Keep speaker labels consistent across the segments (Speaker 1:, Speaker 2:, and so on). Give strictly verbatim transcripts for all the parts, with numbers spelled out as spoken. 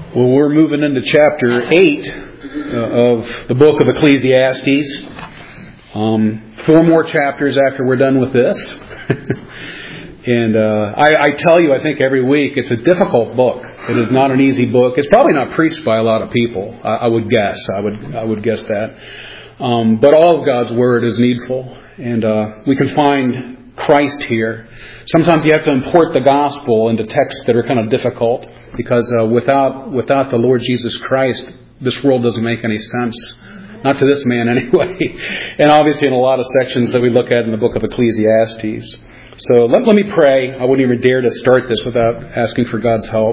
Speaker 1: Well, we're moving into chapter eight uh, of the book of Ecclesiastes. Um, four more chapters after we're done with this. and uh, I, I tell you, I think every week, it's a difficult book. It is not an easy book. It's probably not preached by a lot of people, I, I would guess. I would I would guess that. Um, but all of God's Word is needful. And uh, we can find Christ here. Sometimes you have to import the gospel into texts that are kind of difficult. Because uh, without without the Lord Jesus Christ, this world doesn't make any sense. Not to this man anyway. And obviously in a lot of sections that we look at in the book of Ecclesiastes. So let, let me pray. I wouldn't even dare to start this without asking for God's help.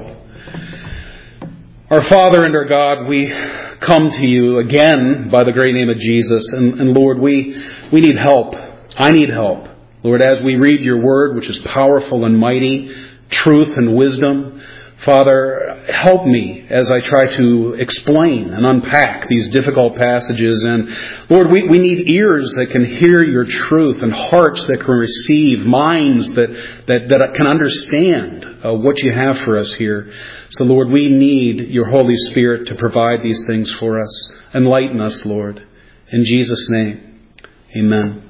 Speaker 1: Our Father and our God, we come to you again by the great name of Jesus. And, and Lord, we we need help. I need help. Lord, as we read your word, which is powerful and mighty, truth and wisdom, Father, help me as I try to explain and unpack these difficult passages. And Lord, we, we need ears that can hear your truth and hearts that can receive, minds that, that, that can understand uh, what you have for us here. So Lord, we need your Holy Spirit to provide these things for us. Enlighten us, Lord. In Jesus' name, amen.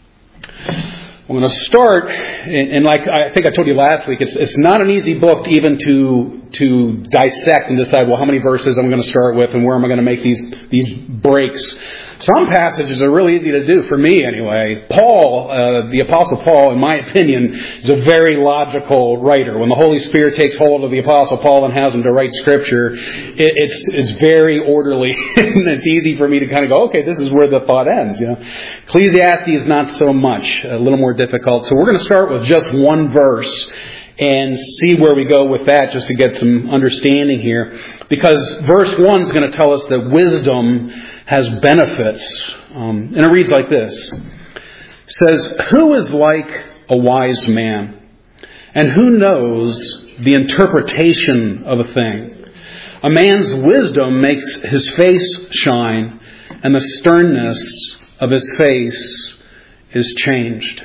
Speaker 1: I'm going to start, and, and like I think I told you last week, it's, it's not an easy book to even to to dissect and decide, well, how many verses I'm going to start with and where am I going to make these these breaks. Some passages are really easy to do, for me anyway. Paul, uh, the Apostle Paul, in my opinion, is a very logical writer. When the Holy Spirit takes hold of the Apostle Paul and has him to write Scripture, it, it's it's very orderly. And it's easy for me to kind of go, okay, this is where the thought ends. You know, Ecclesiastes is not so much, a little more difficult. So we're going to start with just one verse and see where we go with that, just to get some understanding here. Because verse one is going to tell us that wisdom has benefits. Um, and it reads like this. It says, "Who is like a wise man? And who knows the interpretation of a thing? A man's wisdom makes his face shine, and the sternness of his face is changed."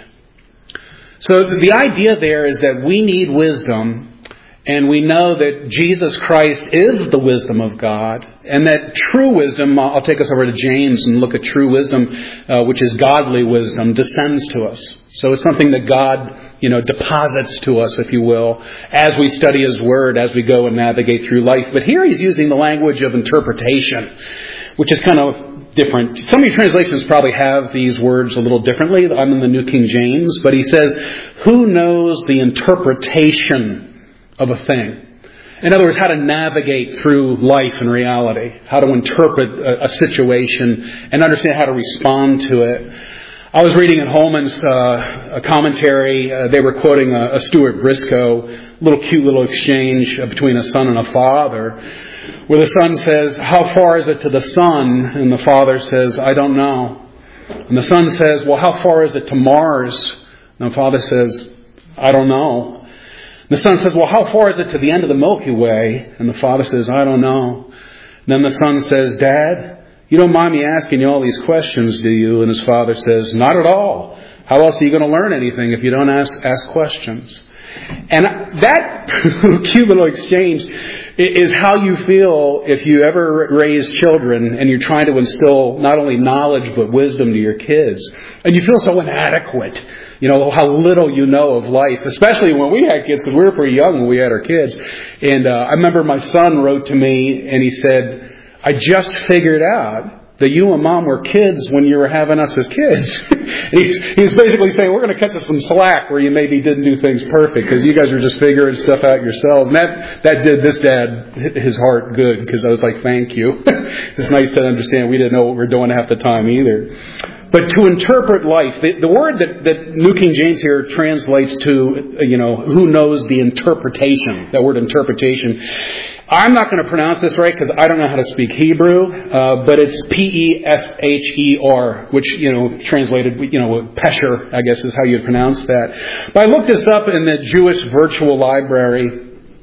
Speaker 1: So the idea there is that we need wisdom, and we know that Jesus Christ is the wisdom of God, and that true wisdom, I'll take us over to James and look at true wisdom, uh, which is godly wisdom, descends to us. So it's something that God, you know, deposits to us, if you will, as we study His Word, as we go and navigate through life. But here He's using the language of interpretation, which is kind of different. Some of your translations probably have these words a little differently. I'm in the New King James. But he says, who knows the interpretation of a thing? In other words, how to navigate through life and reality. How to interpret a, a situation and understand how to respond to it. I was reading in Holman's uh, a commentary. Uh, they were quoting a, a Stuart Briscoe, little cute little exchange between a son and a father, where the son says, "How far is it to the sun?" And the father says, "I don't know." And the son says, "Well, how far is it to Mars?" And the father says, "I don't know." And the son says, "Well, how far is it to the end of the Milky Way?" And the father says, "I don't know." And then the son says, "Dad, you don't mind me asking you all these questions, do you?" And his father says, "Not at all. How else are you going to learn anything if you don't ask ask questions?" And that cute little exchange is how you feel if you ever raise children and you're trying to instill not only knowledge but wisdom to your kids. And you feel so inadequate. You know, how little you know of life, especially when we had kids, because we were pretty young when we had our kids. And uh, I remember my son wrote to me and he said, "I just figured out that you and Mom were kids when you were having us as kids." he's, he's basically saying, we're going to cut you some slack where you maybe didn't do things perfect because you guys are just figuring stuff out yourselves. And that, that did this dad his heart good, because I was like, thank you. It's nice to understand we didn't know what we were doing half the time either. But to interpret life, the, the word that, that New King James here translates to, you know, who knows the interpretation, that word interpretation. I'm not going to pronounce this right because I don't know how to speak Hebrew, uh, but it's P E S H E R, which, you know, translated, you know, Pesher, I guess is how you'd pronounce that. But I looked this up in the Jewish Virtual Library,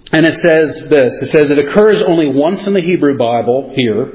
Speaker 1: And it says this. It says it occurs only once in the Hebrew Bible here.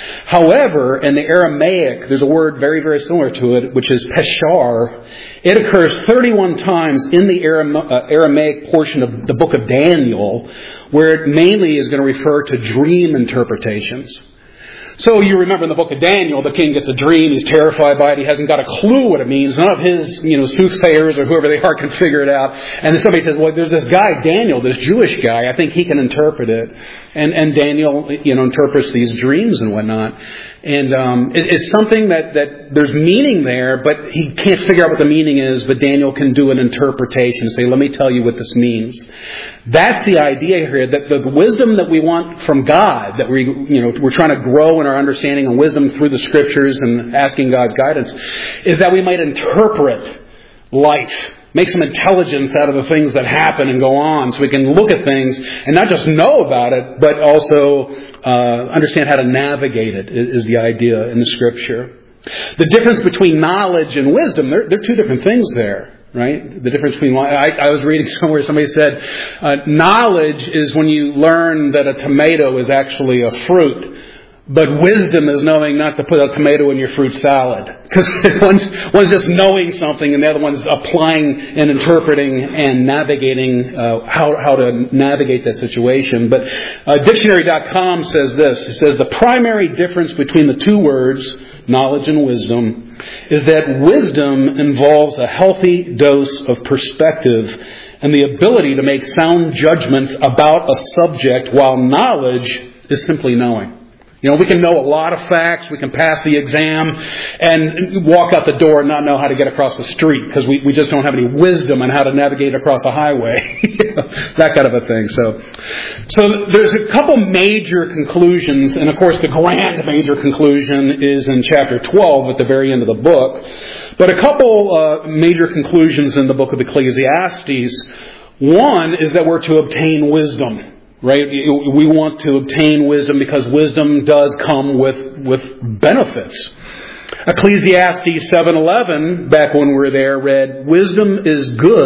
Speaker 1: However, in the Aramaic, there's a word very, very similar to it, which is peshar. It occurs thirty-one times in the Aramaic portion of the book of Daniel, where it mainly is going to refer to dream interpretations. So you remember in the book of Daniel, the king gets a dream, he's terrified by it, he hasn't got a clue what it means. None of his, you know, soothsayers or whoever they are can figure it out. And then somebody says, well, there's this guy, Daniel, this Jewish guy, I think he can interpret it. And and Daniel, you know, interprets these dreams and whatnot. And um, it, it's something that, that there's meaning there, but he can't figure out what the meaning is, but Daniel can do an interpretation and say, let me tell you what this means. That's the idea here, that the wisdom that we want from God, that we, you know, we're trying to grow in our understanding and wisdom through the Scriptures and asking God's guidance, is that we might interpret life. Make some intelligence out of the things that happen and go on, so we can look at things and not just know about it, but also uh, understand how to navigate it, is the idea in the Scripture. The difference between knowledge and wisdom, they're, they're two different things there, right? The difference between, I, I was reading somewhere, somebody said, uh, knowledge is when you learn that a tomato is actually a fruit. But wisdom is knowing not to put a tomato in your fruit salad. Because one's, one's just knowing something and the other one's applying and interpreting and navigating uh, how, how to navigate that situation. But uh, dictionary dot com says this. It says the primary difference between the two words, knowledge and wisdom, is that wisdom involves a healthy dose of perspective and the ability to make sound judgments about a subject, while knowledge is simply knowing. You know, we can know a lot of facts, we can pass the exam, and walk out the door and not know how to get across the street, because we, we just don't have any wisdom on how to navigate across a highway. That kind of a thing. So, so there's a couple major conclusions, and of course the grand major conclusion is in chapter twelve at the very end of the book. But a couple uh, major conclusions in the book of Ecclesiastes. One is that we're to obtain wisdom. Right? We want to obtain wisdom because wisdom does come with, with benefits. Ecclesiastes seven eleven, back when we were there, read, wisdom is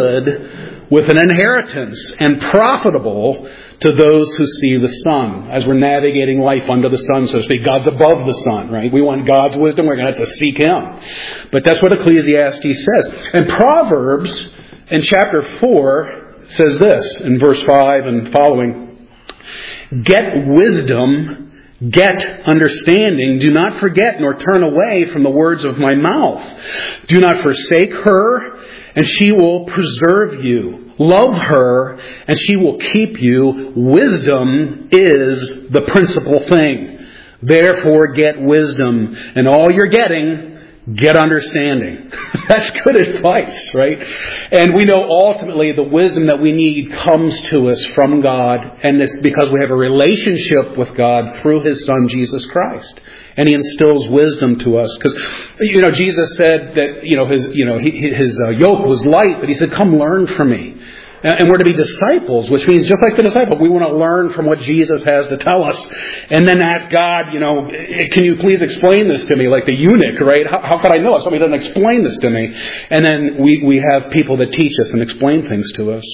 Speaker 1: good with an inheritance and profitable to those who see the sun. As we're navigating life under the sun, so to speak. God's above the sun, right? We want God's wisdom, we're going to have to seek Him. But that's what Ecclesiastes says. And Proverbs, in chapter four, says this, in verse five and following, get wisdom, get understanding. Do not forget nor turn away from the words of my mouth. Do not forsake her, and she will preserve you. Love her, and she will keep you. Wisdom is the principal thing. Therefore, get wisdom. And all you're getting, get understanding. That's good advice, right? And we know ultimately the wisdom that we need comes to us from God, and it's because we have a relationship with God through His Son, Jesus Christ. And He instills wisdom to us. Because, you know, Jesus said that, you know, his, you know, his uh, yoke was light, but He said, come learn from me. And we're to be disciples, which means just like the disciple, we want to learn from what Jesus has to tell us. And then ask God, you know, can you please explain this to me? Like the eunuch, right? How, how could I know if somebody doesn't explain this to me? And then we, we have people that teach us and explain things to us.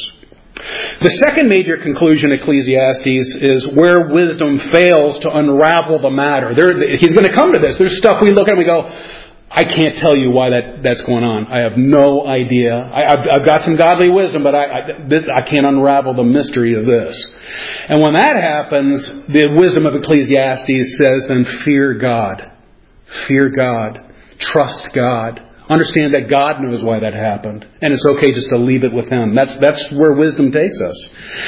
Speaker 1: The second major conclusion in Ecclesiastes is where wisdom fails to unravel the matter. There, he's going to come to this. There's stuff we look at and we go, I can't tell you why that, that's going on. I have no idea. I, I've, I've got some godly wisdom, but I, I, this, I can't unravel the mystery of this. And when that happens, the wisdom of Ecclesiastes says, then fear God. Fear God. Trust God. Understand that God knows why that happened. And it's okay just to leave it with Him. That's, that's where wisdom takes us.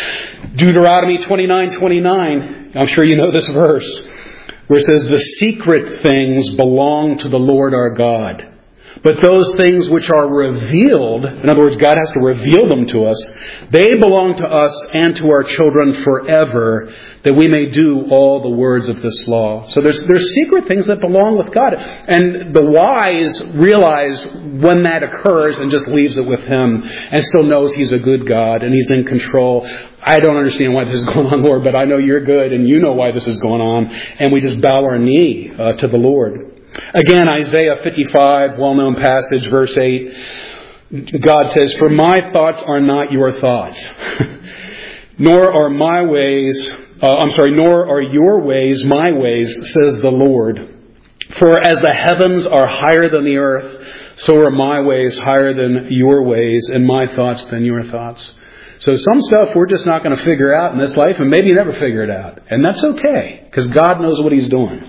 Speaker 1: Deuteronomy twenty-nine twenty-nine. I'm sure you know this verse, where it says, the secret things belong to the Lord our God. But those things which are revealed, in other words, God has to reveal them to us, they belong to us and to our children forever, that we may do all the words of this law. So there's there's secret things that belong with God. And the wise realize when that occurs and just leaves it with Him and still knows He's a good God and He's in control. I don't understand why this is going on, Lord, but I know You're good and You know why this is going on. And we just bow our knee uh, to the Lord. Again, Isaiah fifty-five, well-known passage, verse eight. God says, for my thoughts are not your thoughts. Nor are my ways, uh, I'm sorry, nor are your ways my ways, says the Lord. For as the heavens are higher than the earth, so are my ways higher than your ways, and my thoughts than your thoughts. So some stuff we're just not going to figure out in this life, and maybe never figure it out. And that's okay, because God knows what He's doing.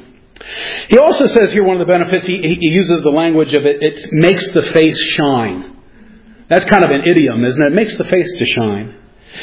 Speaker 1: He also says here one of the benefits, he, he uses the language of it, it makes the face shine. That's kind of an idiom, isn't it? It makes the face to shine.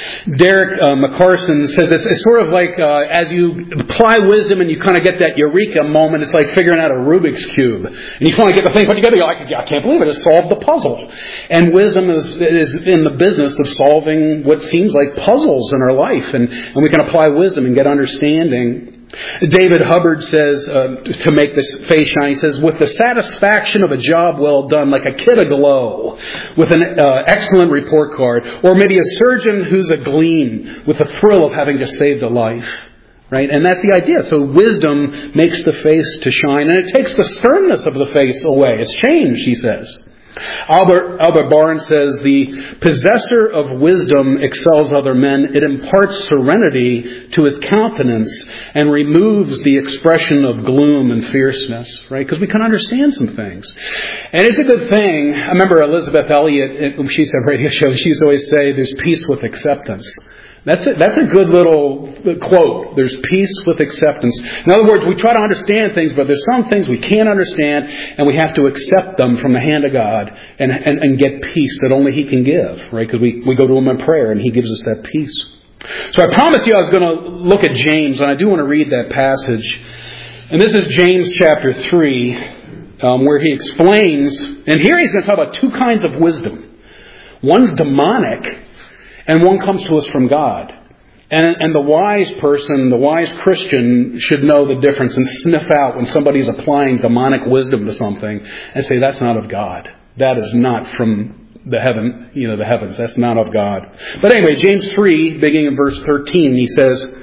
Speaker 1: Derek uh, McCarson says it's, it's sort of like uh, as you apply wisdom and you kind of get that eureka moment, it's like figuring out a Rubik's Cube. And you kind of get the thing put together, you're like, I can't believe it, it solved the puzzle. And wisdom is, is in the business of solving what seems like puzzles in our life. And, and we can apply wisdom and get understanding. David Hubbard says, uh, to make this face shine, he says, with the satisfaction of a job well done, like a kid aglow, with an uh, excellent report card, or maybe a surgeon who's agleam with the thrill of having just saved a life. Right? And that's the idea. So wisdom makes the face to shine, and it takes the sternness of the face away. It's changed, he says. Albert, Albert Barnes says, the possessor of wisdom excels other men. It imparts serenity to his countenance and removes the expression of gloom and fierceness, right? Because we can understand some things. And it's a good thing. I remember Elizabeth Elliot, she said radio show, she used to always say, there's peace with acceptance. That's a, that's a good little quote. There's peace with acceptance. In other words, we try to understand things, but there's some things we can't understand, and we have to accept them from the hand of God and, and, and get peace that only He can give, right? Because we, we go to Him in prayer, and He gives us that peace. So I promised you I was going to look at James, and I do want to read that passage. And this is James chapter three, um, where he explains, and here he's going to talk about two kinds of wisdom. One's demonic, and one comes to us from God. And, and the wise person, the wise Christian, should know the difference and sniff out when somebody's applying demonic wisdom to something and say, that's not of God. That is not from the heaven, you know, the heavens. That's not of God. But anyway, James three, beginning in verse thirteen, he says,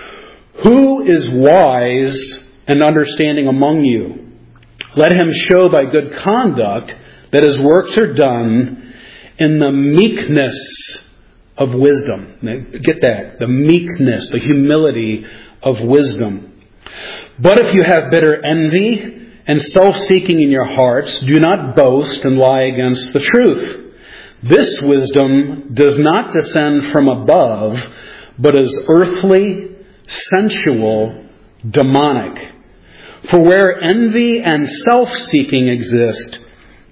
Speaker 1: who is wise and understanding among you? Let him show by good conduct that his works are done in the meekness of wisdom. Get that. The meekness, the humility of wisdom. But if you have bitter envy and self-seeking in your hearts, do not boast and lie against the truth. This wisdom does not descend from above, but is earthly, sensual, demonic. For where envy and self-seeking exist,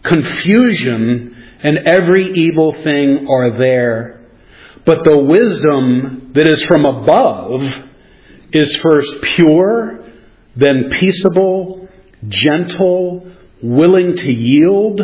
Speaker 1: confusion and every evil thing are there. But the wisdom that is from above is first pure, then peaceable, gentle, willing to yield,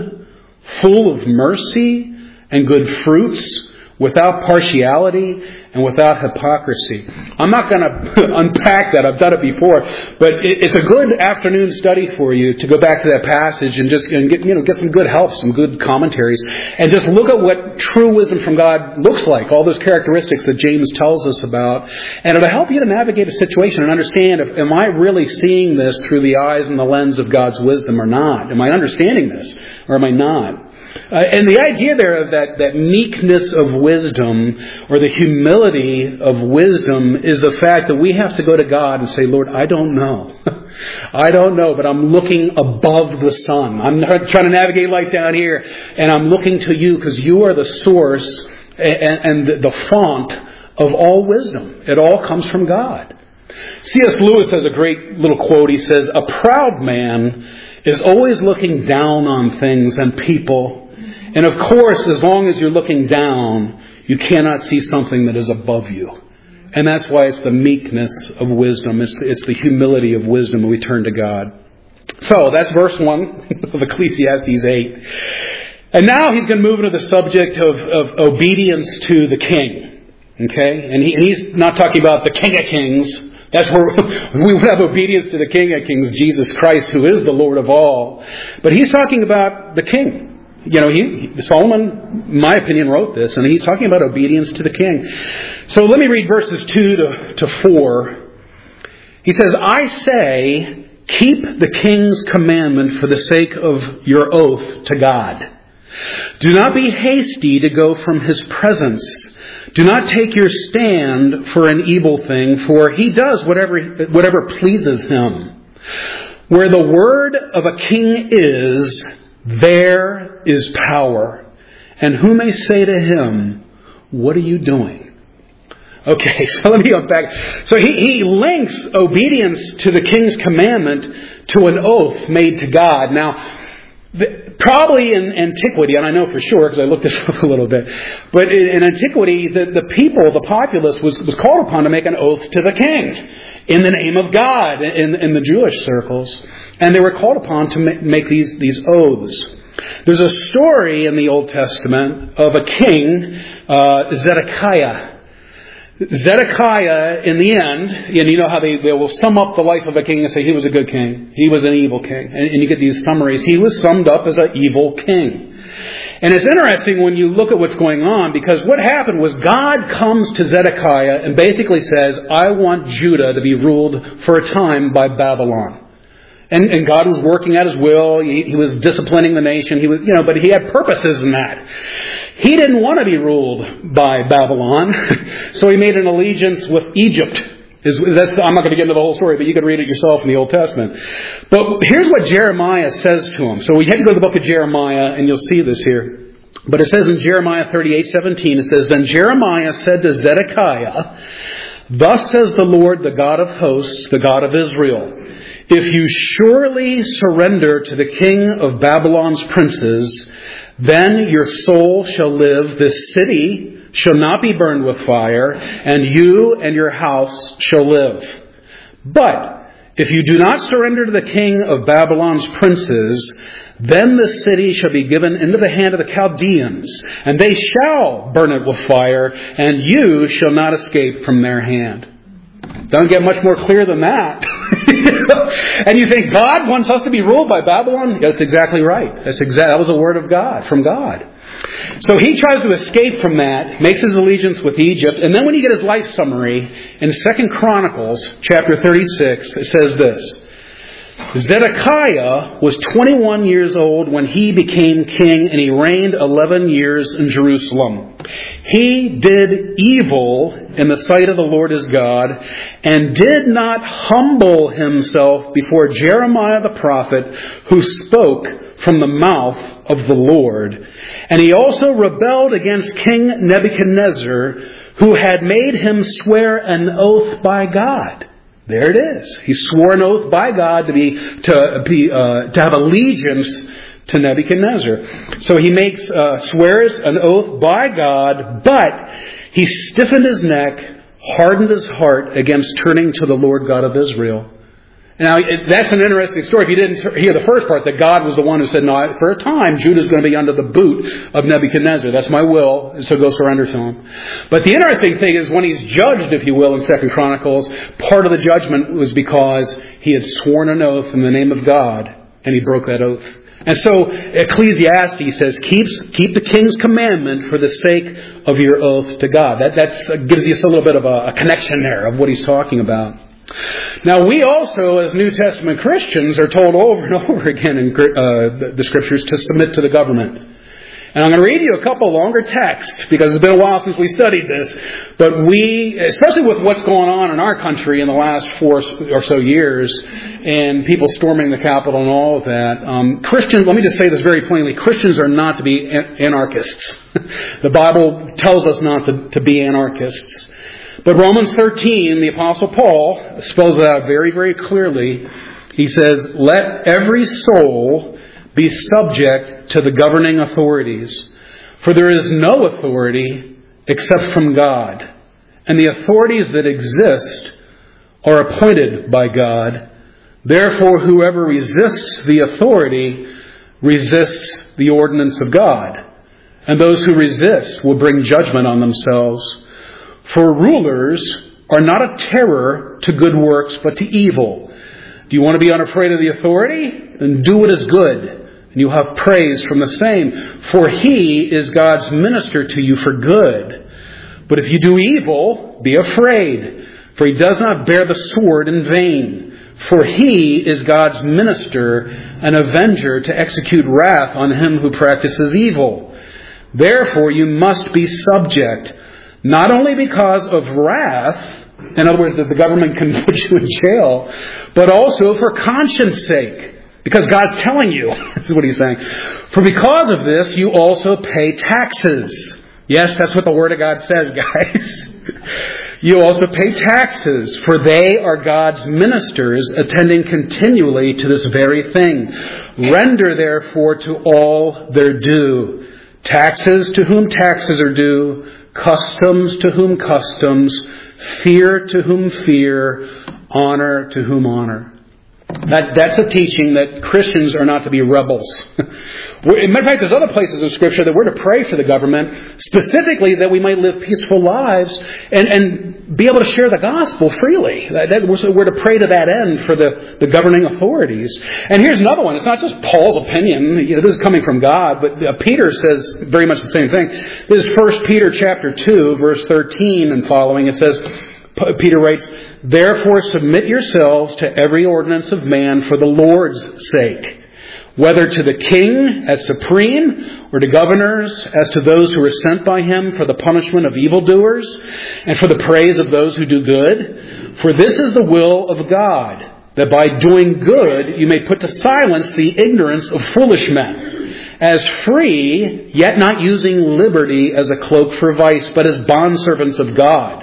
Speaker 1: full of mercy and good fruits, without partiality and without hypocrisy. I'm not going to unpack that. I've done it before. But it's a good afternoon study for you to go back to that passage and just and get, you know, get some good help, some good commentaries. And just look at what true wisdom from God looks like. All those characteristics that James tells us about. And it'll help you to navigate a situation and understand, if, am I really seeing this through the eyes and the lens of God's wisdom or not? Am I understanding this or am I not? Uh, and the idea there of that, that meekness of wisdom, or the humility of wisdom, is the fact that we have to go to God and say, Lord, I don't know. I don't know, but I'm looking above the sun. I'm not trying to navigate life down here, and I'm looking to you because you are the source and, and the font of all wisdom. It all comes from God. C S Lewis has a great little quote. He says, a proud man is always looking down on things and people. And of course, as long as you're looking down, you cannot see something that is above you. And that's why it's the meekness of wisdom. It's the, it's the humility of wisdom when we turn to God. So that's verse one of Ecclesiastes eight. And now he's going to move into the subject of, of obedience to the king. Okay? And he, he's not talking about the King of Kings. That's where we would have obedience to the King of Kings, Jesus Christ, who is the Lord of all. But he's talking about the king. You know, he, he, Solomon, in my opinion, wrote this, and he's talking about obedience to the king. So let me read verses two to, to four. He says, I say, keep the king's commandment for the sake of your oath to God. Do not be hasty to go from his presence, Do not take your stand for an evil thing, for he does whatever, whatever pleases him. Where the word of a king is, there is power. And who may say to him, what are you doing? Okay, so let me go back. So he, he links obedience to the king's commandment to an oath made to God. Now, the, probably in antiquity, and I know for sure because I looked this up a little bit, but in, in antiquity, the, the people, the populace, was, was called upon to make an oath to the king in the name of God in, in the Jewish circles. And they were called upon to make, make these, these oaths. There's a story in the Old Testament of a king, uh, Zedekiah. Zedekiah, in the end, and you know how they, they will sum up the life of a king and say he was a good king, he was an evil king. And, and you get these summaries. He was summed up as an evil king. And it's interesting when you look at what's going on, because what happened was God comes to Zedekiah and basically says, I want Judah to be ruled for a time by Babylon. And, and God was working at His will. He, he was disciplining the nation. He was, you know, but He had purposes in that. He didn't want to be ruled by Babylon, so He made an allegiance with Egypt. Is, that's, I'm not going to get into the whole story, but you can read it yourself in the Old Testament. But here's what Jeremiah says to him. So we had to go to the book of Jeremiah, and you'll see this here. But it says in Jeremiah thirty-eight seventeen, it says, Then Jeremiah said to Zedekiah, Thus says the Lord, the God of hosts, the God of Israel, if you surely surrender to the king of Babylon's princes, then your soul shall live, this city shall not be burned with fire, and you and your house shall live. But if you do not surrender to the king of Babylon's princes, then the city shall be given into the hand of the Chaldeans, and they shall burn it with fire, and you shall not escape from their hand. Don't get much more clear than that. And you think God wants us to be ruled by Babylon? That's exactly right. That's exact. That was a word of God, from God. So he tries to escape from that, makes his allegiance with Egypt, and then when you get his life summary, in Second Chronicles chapter thirty-six, it says this. Zedekiah was twenty-one years old when he became king, and he reigned eleven years in Jerusalem. He did evil in the sight of the Lord his God, and did not humble himself before Jeremiah the prophet, who spoke from the mouth of the Lord. And he also rebelled against King Nebuchadnezzar, who had made him swear an oath by God. There it is. He swore an oath by God to be to be uh, to have allegiance to Nebuchadnezzar. So he makes uh, swears an oath by God, but he stiffened his neck, hardened his heart against turning to the Lord God of Israel. Now, it, that's an interesting story. If you didn't hear the first part, that God was the one who said, no, for a time, Judah's going to be under the boot of Nebuchadnezzar. That's my will, so go surrender to him. But the interesting thing is when he's judged, if you will, in Second Chronicles, part of the judgment was because he had sworn an oath in the name of God, and he broke that oath. And so Ecclesiastes says, keep, keep the king's commandment for the sake of your oath to God. That that's, uh, gives you a little bit of a, a connection there of what he's talking about. Now, we also, as New Testament Christians, are told over and over again in uh, the Scriptures to submit to the government. And I'm going to read you a couple longer texts, because it's been a while since we studied this. But we, especially with what's going on in our country in the last four or so years, and people storming the Capitol and all of that, um, Christians, let me just say this very plainly, Christians are not to be anarchists. The Bible tells us not to, to be anarchists. But Romans thirteen, the Apostle Paul spells it out very, very clearly. He says, let every soul be subject to the governing authorities. For there is no authority except from God. And the authorities that exist are appointed by God. Therefore, whoever resists the authority resists the ordinance of God. And those who resist will bring judgment on themselves. For rulers are not a terror to good works, but to evil. Do you want to be unafraid of the authority? Then do what is good, and you'll have praise from the same. For he is God's minister to you for good. But if you do evil, be afraid, for he does not bear the sword in vain. For he is God's minister, an avenger to execute wrath on him who practices evil. Therefore you must be subject, not only because of wrath, in other words, that the government can put you in jail, but also for conscience sake. Because God's telling you, this is what he's saying. For because of this, you also pay taxes. Yes, that's what the Word of God says, guys. You also pay taxes, for they are God's ministers, attending continually to this very thing. Render therefore to all their due. Taxes to whom taxes are due, customs to whom customs, fear to whom fear, honor to whom honor. That, that's a teaching that Christians are not to be rebels. In matter of fact, there's other places in Scripture that we're to pray for the government, specifically that we might live peaceful lives and, and be able to share the gospel freely. That, that, we're to pray to that end for the, the governing authorities. And here's another one. It's not just Paul's opinion. You know, this is coming from God, but uh, Peter says very much the same thing. This is First Peter chapter two, verse thirteen and following. It says, Peter writes, "Therefore submit yourselves to every ordinance of man for the Lord's sake, whether to the king as supreme, or to governors as to those who are sent by him for the punishment of evildoers, and for the praise of those who do good. For this is the will of God, that by doing good you may put to silence the ignorance of foolish men, as free, yet not using liberty as a cloak for vice, but as bondservants of God.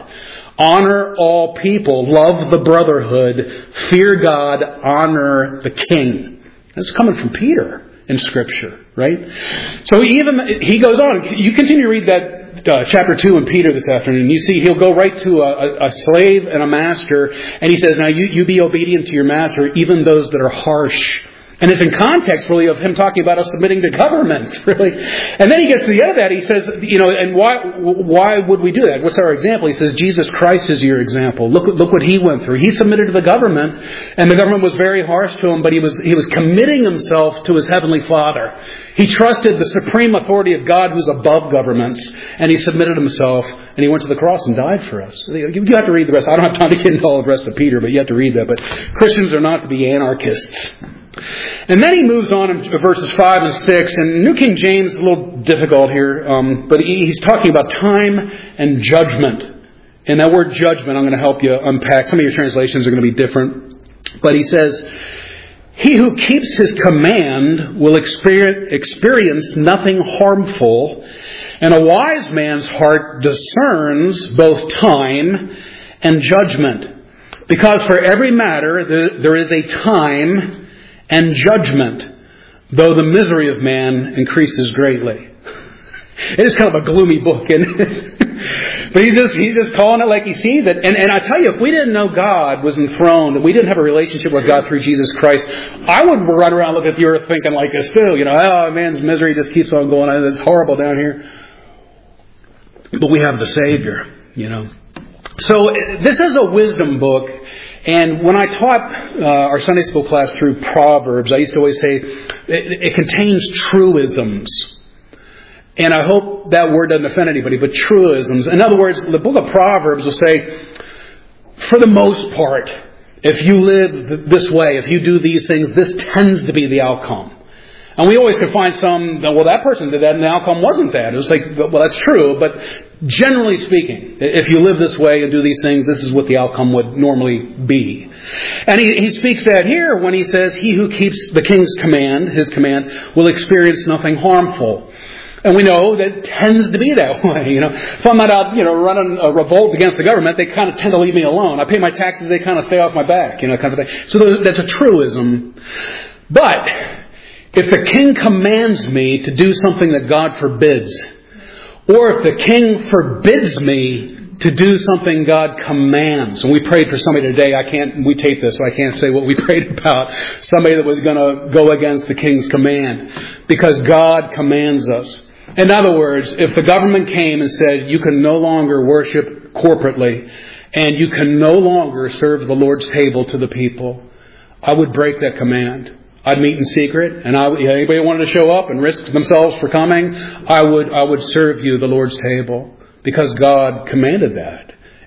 Speaker 1: Honor all people, love the brotherhood, fear God, honor the king." That's coming from Peter in Scripture, right? So even he goes on. You continue to read that uh, chapter two in Peter this afternoon. You see he'll go right to a, a slave and a master, and he says, "Now you, you be obedient to your master, even those that are harsh." And it's in context, really, of him talking about us submitting to governments, really. And then he gets to the end of that. He says, you know, and why why would we do that? What's our example? He says, Jesus Christ is your example. Look look what he went through. He submitted to the government, and the government was very harsh to him, but he was he was committing himself to his heavenly Father. He trusted the supreme authority of God who's above governments, and he submitted himself, and he went to the cross and died for us. You have to read the rest. I don't have time to get into all the rest of Peter, but you have to read that. But Christians are not to be anarchists. And then he moves on in verses five and six, and New King James is a little difficult here, um, but he's talking about time and judgment. And that word judgment, I'm going to help you unpack. Some of your translations are going to be different. But he says, "He who keeps his command will experience nothing harmful, and a wise man's heart discerns both time and judgment. Because for every matter there is a time and judgment, though the misery of man increases greatly." It is kind of a gloomy book, isn't it? But he's just he's just calling it like he sees it. And and I tell you, if we didn't know God was enthroned, and we didn't have a relationship with God through Jesus Christ, I would run around looking at the earth thinking like this too. You know, oh, man's misery just keeps on going on. It's horrible down here. But we have the Savior, you know. So this is a wisdom book. And when I taught uh, our Sunday school class through Proverbs, I used to always say it, it contains truisms. And I hope that word doesn't offend anybody, but truisms. In other words, the book of Proverbs will say, for the most part, if you live this way, if you do these things, this tends to be the outcome. And we always could find some, well, that person did that and the outcome wasn't that. It was like, well, that's true, but generally speaking, if you live this way and do these things, this is what the outcome would normally be. And he, he speaks that here when he says, "He who keeps the king's command, his command, will experience nothing harmful." And we know that it tends to be that way. You know, if I'm not out, you know, running a revolt against the government, they kind of tend to leave me alone. I pay my taxes, they kind of stay off my back, you know, kind of thing. So that's a truism. But if the king commands me to do something that God forbids, or if the king forbids me to do something God commands, and we prayed for somebody today, I can't, we taped this, so I can't say what we prayed about, somebody that was going to go against the king's command, because God commands us. In other words, if the government came and said, you can no longer worship corporately, and you can no longer serve the Lord's table to the people, I would break that command. I'd meet in secret, and I, anybody wanted to show up and risk themselves for coming, I would I would serve you the Lord's table, because God commanded that.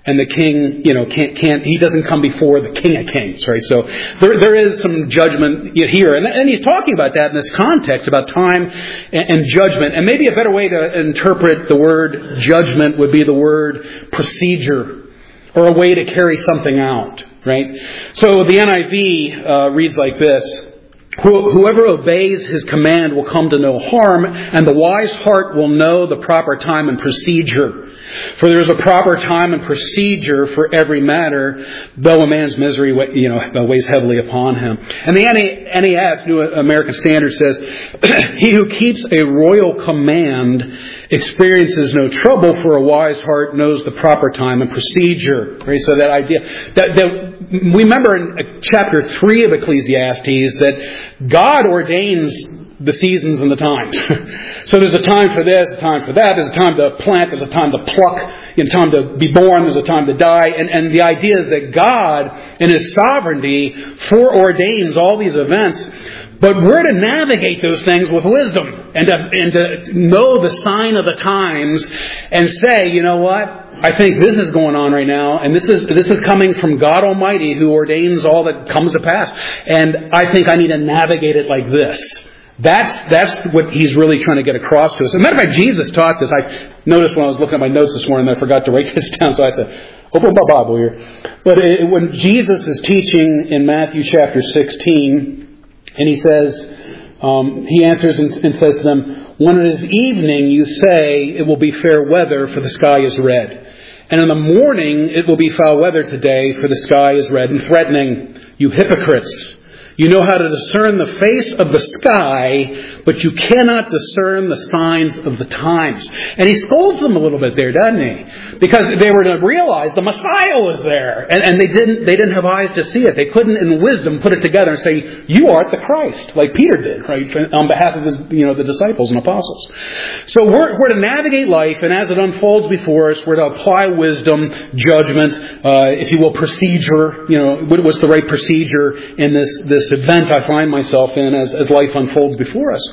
Speaker 1: and the king, you know, can't, can't, he doesn't come before the King of Kings, right? So there, there is some judgment here. And, and he's talking about that in this context, about time and, and judgment. And maybe a better way to interpret the word judgment would be the word procedure, or a way to carry something out, right? So the N I V uh, reads like this: whoever obeys his command will come to no harm, and the wise heart will know the proper time and procedure. For there is a proper time and procedure for every matter, though a man's misery, you know, weighs heavily upon him. And the N A S, New American Standard, says, he who keeps a royal command experiences no trouble, for a wise heart knows the proper time and procedure. Right? So that idea, that, that we remember in chapter three of Ecclesiastes that God ordains the seasons and the times. So there's a time for this, a time for that. There's a time to plant, there's a time to pluck, a time to be born, there's a time to die. And, and the idea is that God, in His sovereignty, foreordains all these events. But we're to navigate those things with wisdom, and to, and to know the sign of the times, and say, you know what? I think this is going on right now, and this is this is coming from God Almighty, who ordains all that comes to pass. And I think I need to navigate it like this. That's that's what He's really trying to get across to us. As a matter of fact, Jesus taught this. I noticed when I was looking at my notes this morning that I forgot to write this down, so I had to open my Bible here. But it, when Jesus is teaching in Matthew chapter sixteen, and He says, um, He answers and, and says to them, when it is evening, you say, it will be fair weather, for the sky is red. And in the morning, it will be foul weather today, for the sky is red and threatening. You hypocrites! You know how to discern the face of the sky, but you cannot discern the signs of the times. And He scolds them a little bit there, doesn't He? Because they were to realize the Messiah was there. And, and they didn't they didn't have eyes to see it. They couldn't in wisdom put it together and say, you art the Christ, like Peter did, right? On behalf of his, you know, the disciples and apostles. So we're, we're to navigate life, and as it unfolds before us, we're to apply wisdom, judgment, uh, if you will, procedure. You know, what's the right procedure in this, this event I find myself in as, as life unfolds before us.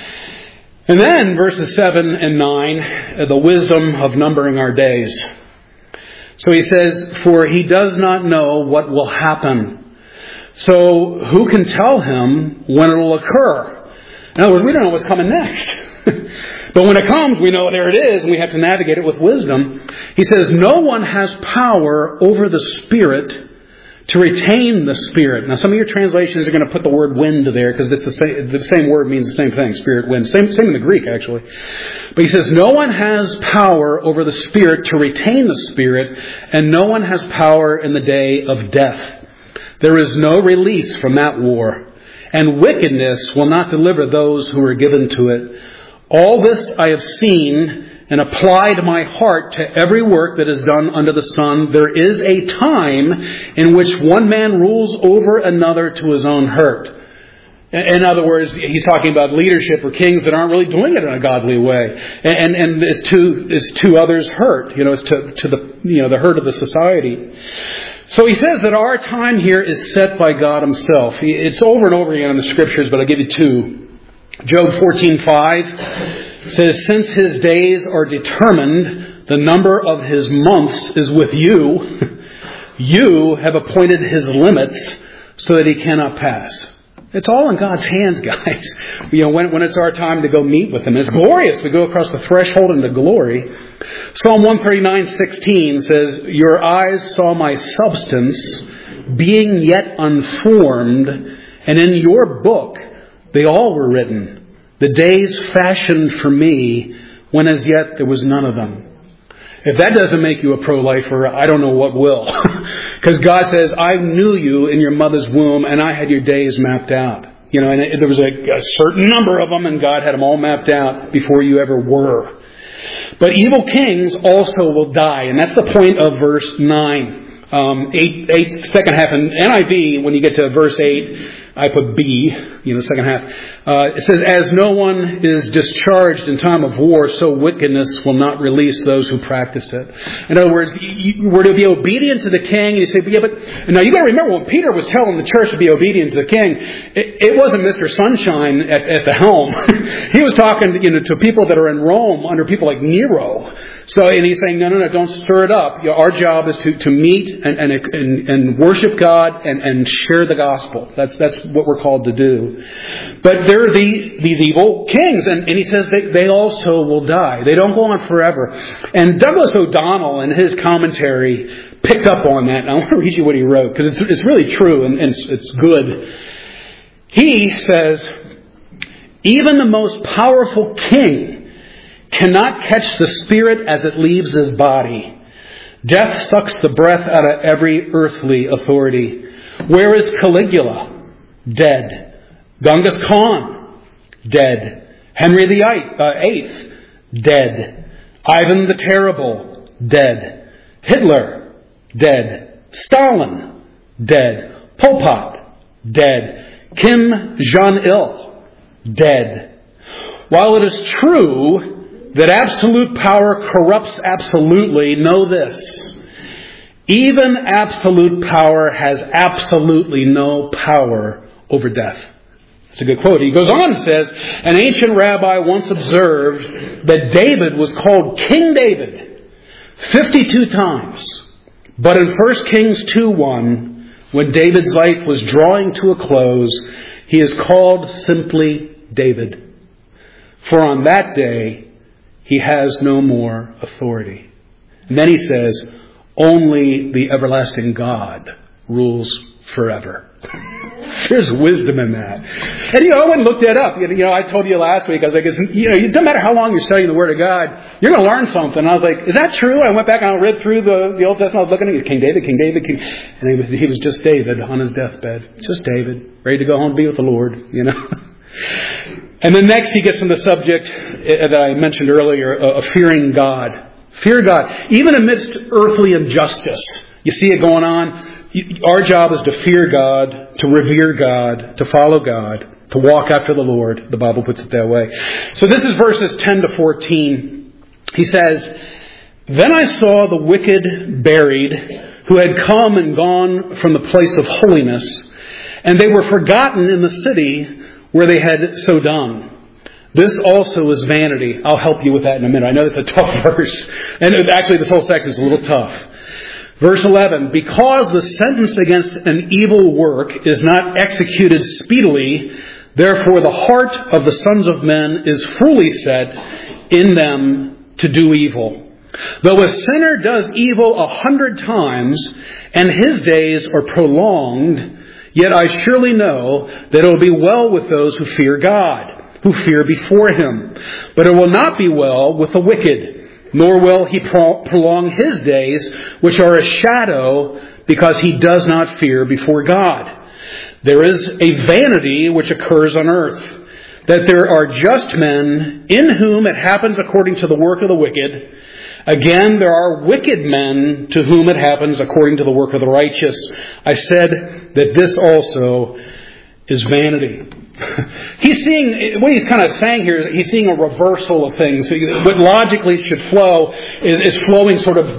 Speaker 1: And then verses seven and nine, the wisdom of numbering our days. So he says, for he does not know what will happen. So who can tell him when it will occur? In other words, we don't know what's coming next. But when it comes, we know there it is, and we have to navigate it with wisdom. He says, no one has power over the Spirit to retain the Spirit. Now, some of your translations are going to put the word wind there, because it's the same, the same word means the same thing, Spirit, wind. Same, same in the Greek, actually. But he says, no one has power over the Spirit to retain the Spirit, and no one has power in the day of death. There is no release from that war, and wickedness will not deliver those who are given to it. All this I have seen and applied my heart to every work that is done under the sun. There is a time in which one man rules over another to his own hurt. In other words, he's talking about leadership or kings that aren't really doing it in a godly way, and and it's to it's to others' hurt. You know, it's to to the you know the hurt of the society. So he says that our time here is set by God Himself. It's over and over again in the Scriptures, but I'll give you two. Job fourteen five says, since His days are determined, the number of His months is with you. You have appointed His limits so that He cannot pass. It's all in God's hands, guys. You know, when, when it's our time to go meet with Him. It's glorious. We go across the threshold into glory. Psalm one thirty-nine sixteen says, your eyes saw my substance, being yet unformed, and in your book they all were written. The days fashioned for me, when as yet there was none of them. If that doesn't make you a pro-lifer, I don't know what will. Because God says, I knew you in your mother's womb, and I had your days mapped out. You know, and it, there was a, a certain number of them, and God had them all mapped out before you ever were. But evil kings also will die, and that's the point of verse nine. Um, eight, eight, second half in N I V, when you get to verse eight, I put B, you know, second half. Uh, it says, as no one is discharged in time of war, so wickedness will not release those who practice it. In other words, you, we're to be obedient to the king. And you say, but yeah, but now you got to remember when Peter was telling the church to be obedient to the king, it, it wasn't Mister Sunshine at, at the helm. He was talking, you know, to people that are in Rome under people like Nero. So, and he's saying, no, no, no, don't stir it up. You know, our job is to, to meet and, and, and, and worship God and, and share the gospel. That's, that's what we're called to do. But there are the, these evil kings, and, and he says they, they also will die. They don't go on forever. And Douglas O'Donnell, in his commentary, picked up on that. And I want to read you what he wrote, because it's, it's really true and, and it's, it's good. He says, even the most powerful king cannot catch the spirit as it leaves his body. Death sucks the breath out of every earthly authority. Where is Caligula? Dead. Genghis Khan? Dead. Henry the Eighth? Dead. Ivan the Terrible? Dead. Hitler? Dead. Stalin? Dead. Pol Pot? Dead. Kim Jong-il? Dead. While it is true that absolute power corrupts absolutely, know this. Even absolute power has absolutely no power over death. It's a good quote. He goes on and says, an ancient rabbi once observed that David was called King David fifty-two times. But in First Kings two one, when David's life was drawing to a close, he is called simply David. For on that day, he has no more authority. And then he says, only the everlasting God rules forever. There's wisdom in that. And, you know, I went and looked that up. You know, I told you last week, I was like, you know, it doesn't matter how long you're studying the Word of God, you're going to learn something. And I was like, is that true? I went back and I read through the, the Old Testament. I was looking at it, King David, King David, King... And he was, he was just David on his deathbed. Just David, ready to go home and be with the Lord, you know. And then next he gets on the subject that I mentioned earlier of fearing God. Fear God. Even amidst earthly injustice, you see it going on. Our job is to fear God, to revere God, to follow God, to walk after the Lord. The Bible puts it that way. So this is verses ten to fourteen. He says, then I saw the wicked buried, who had come and gone from the place of holiness, and they were forgotten in the city where they had so done. This also is vanity. I'll help you with that in a minute. I know it's a tough verse. And actually this whole section is a little tough. Verse eleven, because the sentence against an evil work is not executed speedily, therefore the heart of the sons of men is fully set in them to do evil. Though a sinner does evil a hundred times, and his days are prolonged, yet I surely know that it will be well with those who fear God, who fear before Him. But it will not be well with the wicked, nor will he prolong his days, which are a shadow, because he does not fear before God. There is a vanity which occurs on earth, that there are just men in whom it happens according to the work of the wicked. Again, there are wicked men to whom it happens according to the work of the righteous. I said that this also is vanity. He's seeing, what he's kind of saying here is he's seeing a reversal of things. What logically should flow is, is flowing sort of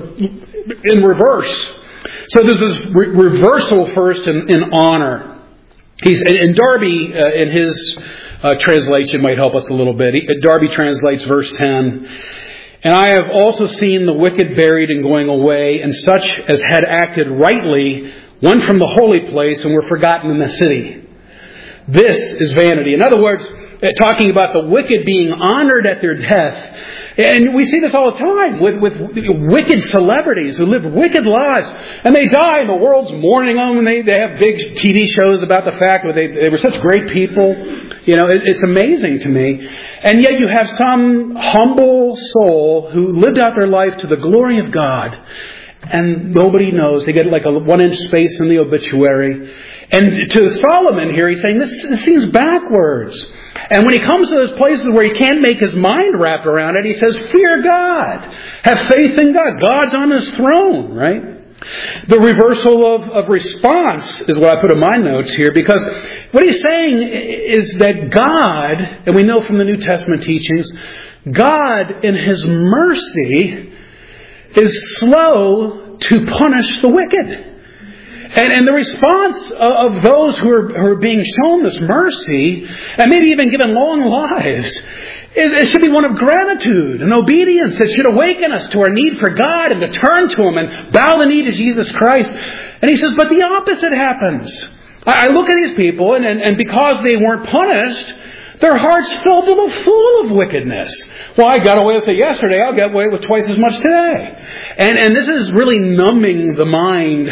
Speaker 1: in reverse. So there's this re- reversal first in, in honor. He's, and Darby, uh, in his uh, translation, might help us a little bit. He, Darby translates verse ten. And I have also seen the wicked buried and going away, and such as had acted rightly went from the holy place and were forgotten in the city. This is vanity. In other words, talking about the wicked being honored at their death. And we see this all the time with, with wicked celebrities who live wicked lives. And they die and the world's mourning them. And they, they have big T V shows about the fact that they, they were such great people. You know, it, it's amazing to me. And yet you have some humble soul who lived out their life to the glory of God. And nobody knows. They get like a one-inch space in the obituary. And to Solomon here, he's saying, this, this seems backwards. And when he comes to those places where he can't make his mind wrap around it, he says, fear God. Have faith in God. God's on His throne, right? The reversal of, of response is what I put in my notes here, because what he's saying is that God, and we know from the New Testament teachings, God in His mercy is slow to punish the wicked. And, and the response of, of those who are, who are being shown this mercy, and maybe even given long lives, is, it should be one of gratitude and obedience. It should awaken us to our need for God and to turn to Him and bow the knee to Jesus Christ. And he says, but the opposite happens. I, I look at these people, and, and, and because they weren't punished, their hearts filled to the full of wickedness. Well, I got away with it yesterday. I'll get away with twice as much today. And and this is really numbing the mind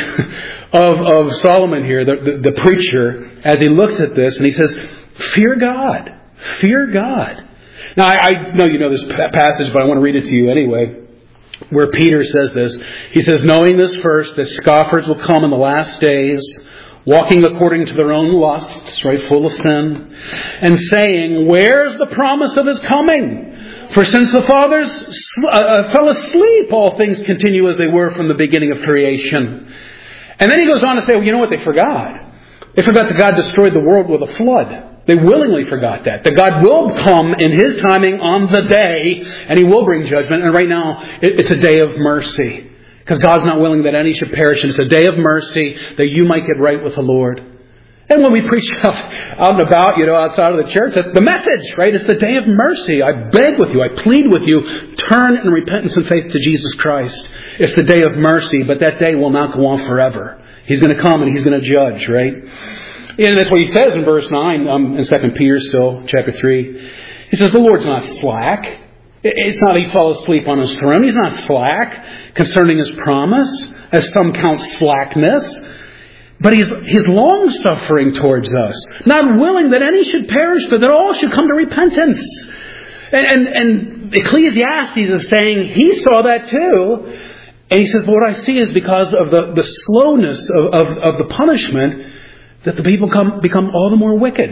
Speaker 1: of, of Solomon here, the, the, the preacher, as he looks at this, and he says, fear God. Fear God. Now, I, I know you know this passage, but I want to read it to you anyway, where Peter says this. He says, knowing this first, that scoffers will come in the last days, walking according to their own lusts, right, full of sin, and saying, where's the promise of His coming? For since the fathers uh, fell asleep, all things continue as they were from the beginning of creation. And then he goes on to say, well, you know what they forgot? They forgot that God destroyed the world with a flood. They willingly forgot that. That God will come in His timing on the day, and He will bring judgment. And right now, it's a day of mercy. Because God's not willing that any should perish. And it's a day of mercy that you might get right with the Lord. And when we preach out, out and about, you know, outside of the church, that's the message, right? It's the day of mercy. I beg with you, I plead with you, turn in repentance and faith to Jesus Christ. It's the day of mercy, but that day will not go on forever. He's going to come and He's going to judge, right? And that's what he says in verse nine, um, in Second Peter still, chapter three. He says, the Lord's not slack. It's not He fell asleep on His throne. He's not slack concerning His promise, as some count slackness. But He's, he's long-suffering towards us, not willing that any should perish, but that all should come to repentance. And, and, and Ecclesiastes is saying he saw that too. And he says, well, what I see is because of the, the slowness of, of, of the punishment, that the people come, become all the more wicked.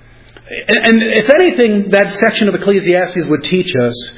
Speaker 1: And, and if anything, that section of Ecclesiastes would teach us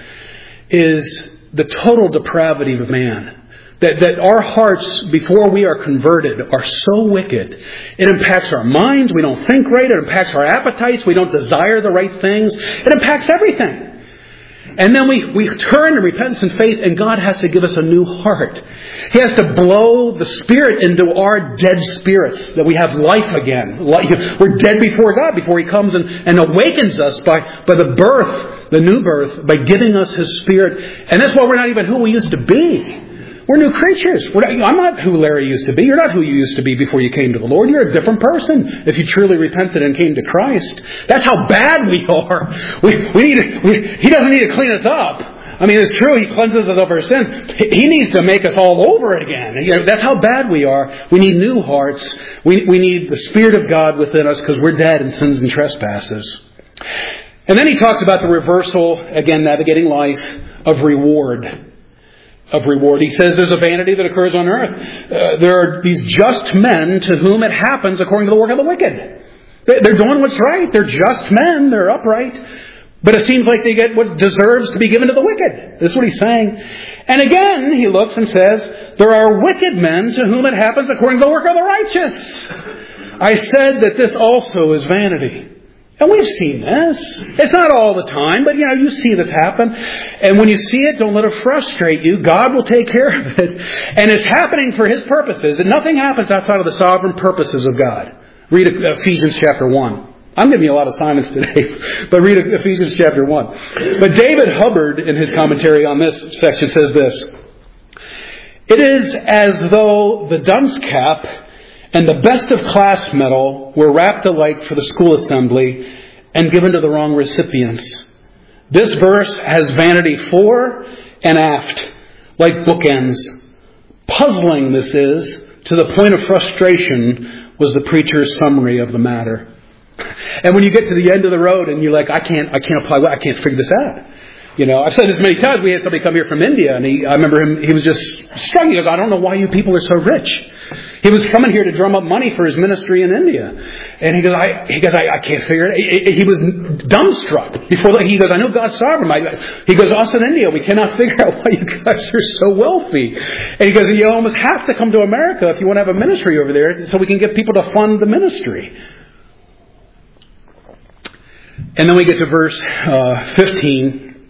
Speaker 1: is the total depravity of man. That, that our hearts, before we are converted, are so wicked. It impacts our minds. We don't think right. It impacts our appetites. We don't desire the right things. It impacts everything. And then we, we turn in repentance and faith, and God has to give us a new heart. He has to blow the Spirit into our dead spirits, that we have life again. We're dead before God, before He comes and, and awakens us by, by the birth, the new birth, by giving us His Spirit. And that's why we're not even who we used to be. We're new creatures. We're not, I'm not who Larry used to be. You're not who you used to be before you came to the Lord. You're a different person if you truly repented and came to Christ. That's how bad we are. We, we need to, we, He doesn't need to clean us up. I mean, it's true. He cleanses us of our sins. He needs to make us all over again. You know, that's how bad we are. We need new hearts. We, we need the Spirit of God within us because we're dead in sins and trespasses. And then he talks about the reversal, again, navigating life, of reward. Of reward. He says there's a vanity that occurs on earth. Uh, there are these just men to whom it happens according to the work of the wicked. They're doing what's right. They're just men. They're upright. But it seems like they get what deserves to be given to the wicked. That's what he's saying. And again, he looks and says, there are wicked men to whom it happens according to the work of the righteous. I said that this also is vanity. And we've seen this. It's not all the time, but you know, you see this happen. And when you see it, don't let it frustrate you. God will take care of it. And it's happening for His purposes. And nothing happens outside of the sovereign purposes of God. Read Ephesians chapter one. I'm giving you a lot of assignments today, but read Ephesians chapter one. But David Hubbard, in his commentary on this section, says this. It is as though the dunce cap and the best of class medal were wrapped alike for the school assembly and given to the wrong recipients. This verse has vanity fore and aft, like bookends. Puzzling this is, to the point of frustration, was the preacher's summary of the matter. And when you get to the end of the road and you're like, I can't, I can't apply, I can't figure this out. You know, I've said this many times. We had somebody come here from India, and he, I remember him, he was just struggling. He goes, I don't know why you people are so rich. He was coming here to drum up money for his ministry in India. And he goes, I, he goes, I, I can't figure it. He was dumbstruck. Before that, he goes, I know God's sovereign. He goes, us in India, we cannot figure out why you guys are so wealthy. And he goes, you almost have to come to America if you want to have a ministry over there so we can get people to fund the ministry. And then we get to verse uh, fifteen.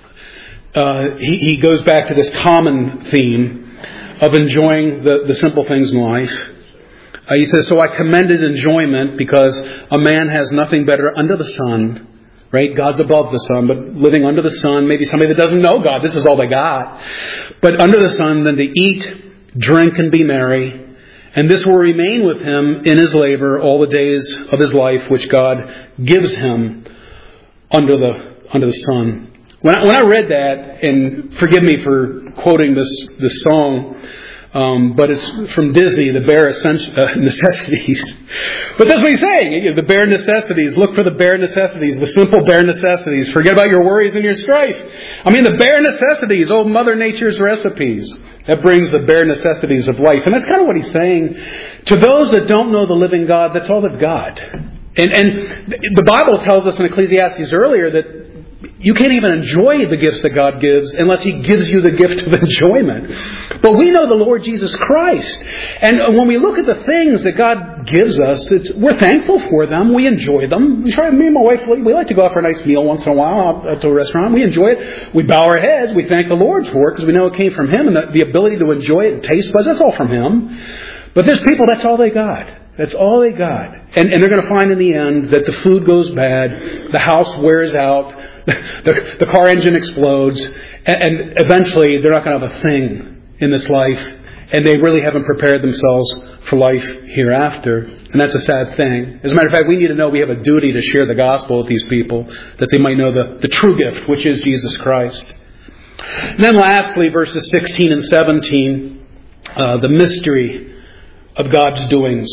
Speaker 1: Uh, he, he goes back to this common theme of enjoying the, the simple things in life. Uh, he says, so I commended enjoyment because a man has nothing better under the sun. Right? God's above the sun, but living under the sun, maybe somebody that doesn't know God, this is all they got. But under the sun, than to eat, drink, and be merry. And this will remain with him in his labor all the days of his life, which God gives him under the under the sun. When I, when I read that, and forgive me for quoting this this song, um, but it's from Disney, the bare uh, necessities. But that's what he's saying. The bare necessities. Look for the bare necessities, the simple bare necessities. Forget about your worries and your strife. I mean, the bare necessities, oh, Mother Nature's recipes. That brings the bare necessities of life. And that's kind of what he's saying. To those that don't know the living God, that's all they've got. And, and the Bible tells us in Ecclesiastes earlier that you can't even enjoy the gifts that God gives unless He gives you the gift of enjoyment. But we know the Lord Jesus Christ. And when we look at the things that God gives us, it's, we're thankful for them. We enjoy them. We try, me and my wife, we like to go out for a nice meal once in a while out to a restaurant. We enjoy it. We bow our heads. We thank the Lord for it because we know it came from Him. And the, the ability to enjoy it and taste buds, that's all from Him. But there's people, that's all they got. That's all they got. And, and they're going to find in the end that the food goes bad, the house wears out, the, the car engine explodes, and, and eventually they're not going to have a thing in this life, and they really haven't prepared themselves for life hereafter. And that's a sad thing. As a matter of fact, we need to know we have a duty to share the gospel with these people, that they might know the, the true gift, which is Jesus Christ. And then lastly, verses sixteen and seventeen, uh, the mystery of God's doings.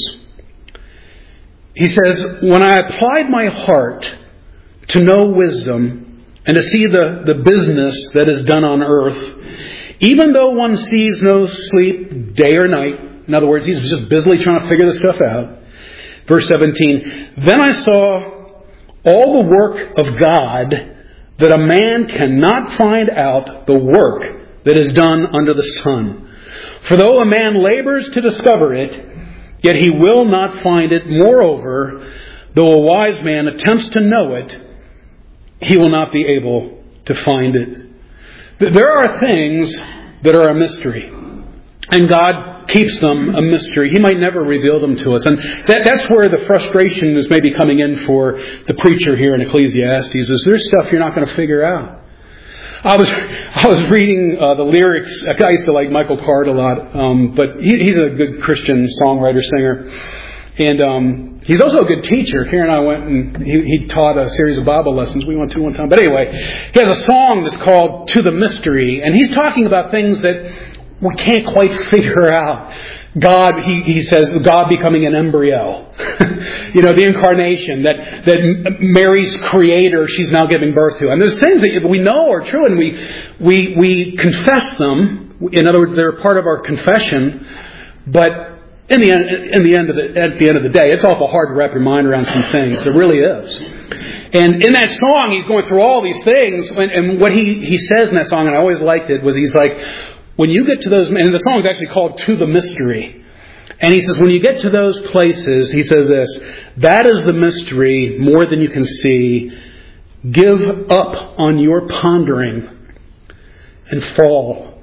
Speaker 1: He says, when I applied my heart to know wisdom and to see the, the business that is done on earth, even though one sees no sleep day or night, in other words, he's just busily trying to figure this stuff out. Verse seventeen, then I saw all the work of God, that a man cannot find out the work that is done under the sun. For though a man labors to discover it, yet he will not find it. Moreover, though a wise man attempts to know it, he will not be able to find it. There are things that are a mystery, and God keeps them a mystery. He might never reveal them to us. And that, that's where the frustration is maybe coming in for the preacher here in Ecclesiastes, is there's stuff you're not going to figure out. I was I was reading uh, the lyrics. I used to like Michael Card a lot, um, but he, he's a good Christian songwriter, singer. And um, he's also a good teacher. Karen and I went and he, he taught a series of Bible lessons. We went to one time. But anyway, he has a song that's called To the Mystery. And he's talking about things that we can't quite figure out. God, he, he says, God becoming an embryo. You know, the incarnation, that, that Mary's creator, she's now giving birth to. And there's things that we know are true, and we, we, we confess them. In other words, they're part of our confession. But in the end, in the end of the, at the end of the day, it's awful hard to wrap your mind around some things. It really is. And in that song, he's going through all these things. And, and what he, he says in that song, and I always liked it, was he's like, when you get to those, and the song is actually called To the Mystery. And he says, when you get to those places, he says this, that is the mystery more than you can see. Give up on your pondering and fall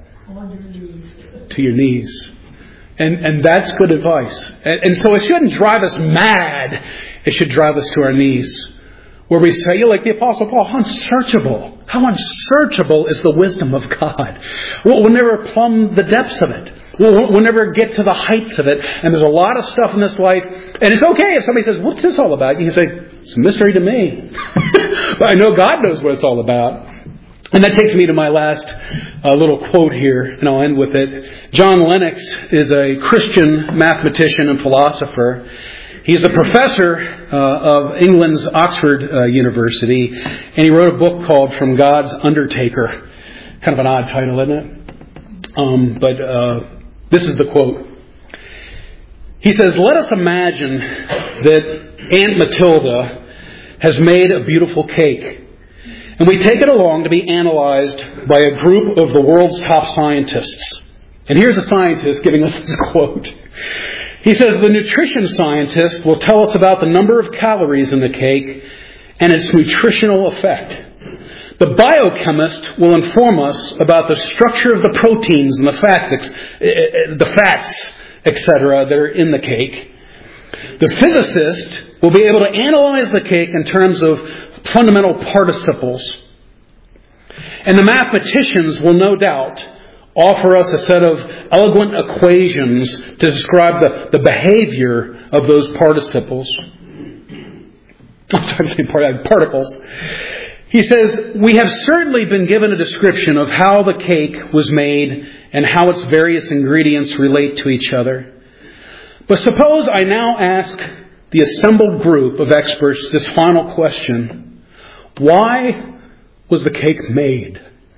Speaker 1: to your knees. And and that's good advice. And, and so it shouldn't drive us mad. It should drive us to our knees. Where we say, you're like the Apostle Paul, how unsearchable. How unsearchable is the wisdom of God. We'll, we'll never plumb the depths of it. We'll, we'll never get to the heights of it. And there's a lot of stuff in this life. And it's okay if somebody says, what's this all about? You can say, it's a mystery to me. But I know God knows what it's all about. And that takes me to my last uh, little quote here, and I'll end with it. John Lennox is a Christian mathematician and philosopher. He's a professor uh, of England's Oxford uh, University, and he wrote a book called From God's Undertaker. Kind of an odd title, isn't it? Um, but uh, this is the quote. He says, let us imagine that Aunt Matilda has made a beautiful cake. And we take it along to be analyzed by a group of the world's top scientists. And here's a scientist giving us this quote. He says, the nutrition scientist will tell us about the number of calories in the cake and its nutritional effect. The biochemist will inform us about the structure of the proteins and the fats, the fats, et cetera, that are in the cake. The physicist will be able to analyze the cake in terms of fundamental participles. And the mathematicians will no doubt offer us a set of eloquent equations to describe the, the behavior of those participles. I'm trying to say part, particles. He says, we have certainly been given a description of how the cake was made and how its various ingredients relate to each other. But suppose I now ask the assembled group of experts this final question. Why was the cake made?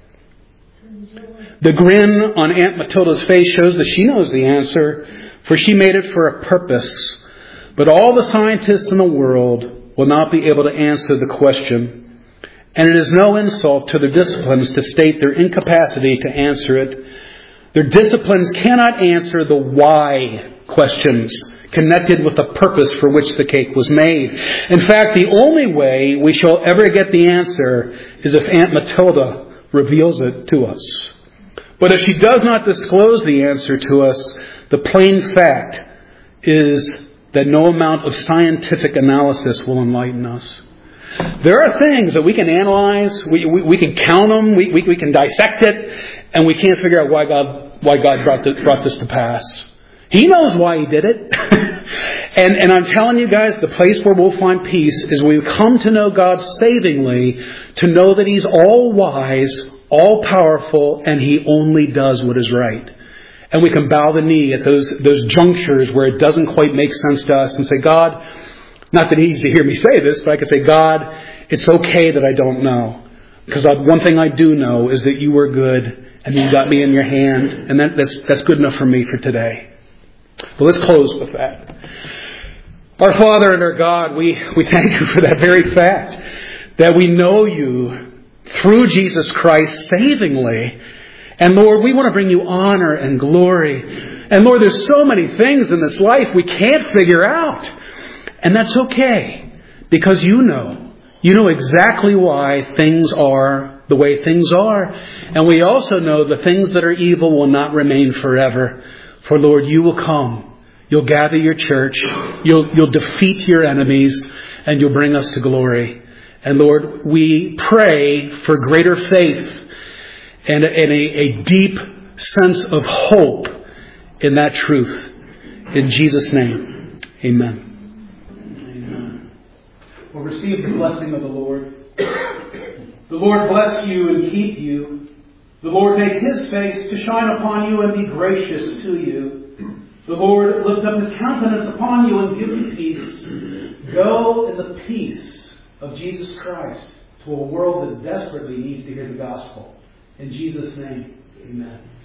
Speaker 1: The grin on Aunt Matilda's face shows that she knows the answer, for she made it for a purpose. But all the scientists in the world will not be able to answer the question. And it is no insult to their disciplines to state their incapacity to answer it. Their disciplines cannot answer the why questions connected with the purpose for which the cake was made. In fact, the only way we shall ever get the answer is if Aunt Matilda reveals it to us. But if she does not disclose the answer to us, the plain fact is that no amount of scientific analysis will enlighten us. There are things that we can analyze, we, we, we can count them, we, we, we can dissect it, and we can't figure out why God why God brought this, brought this to pass. He knows why He did it. and, and I'm telling you guys, the place where we'll find peace is when we come to know God savingly, to know that He's all-wise, all-powerful, and He only does what is right. And we can bow the knee at those, those junctures where it doesn't quite make sense to us and say, God, not that He needs to hear me say this, but I can say, God, it's okay that I don't know. Because one thing I do know is that You are good and You got me in Your hand. And that, that's, that's good enough for me for today. But let's close with that. Our Father and our God, we, we thank You for that very fact. That we know You through Jesus Christ savingly. And Lord, we want to bring You honor and glory. And Lord, there's so many things in this life we can't figure out. And that's okay, because You know. You know exactly why things are the way things are. And we also know the things that are evil will not remain forever. For Lord, You will come. You'll gather Your church. You'll, you'll defeat Your enemies. And You'll bring us to glory. And Lord, we pray for greater faith and, a, and a, a deep sense of hope in that truth. In Jesus' name, amen. Will receive the blessing of the Lord. The Lord bless you and keep you. The Lord make His face to shine upon you and be gracious to you. The Lord lift up His countenance upon you and give you peace. Go in the peace of Jesus Christ to a world that desperately needs to hear the gospel. In Jesus' name, amen.